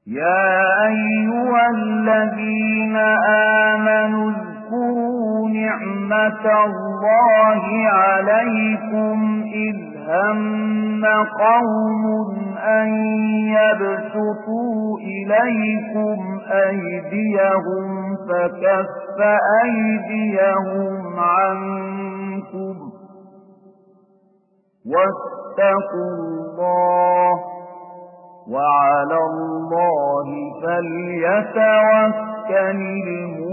يا أيها الذين آمنوا اذكروا نعمة الله عليكم إذ هم قوم أن يبسطوا إليكم أيديهم فكف أيديهم عنكم واتقوا الله وعلى الله فليتوكل المؤمنون.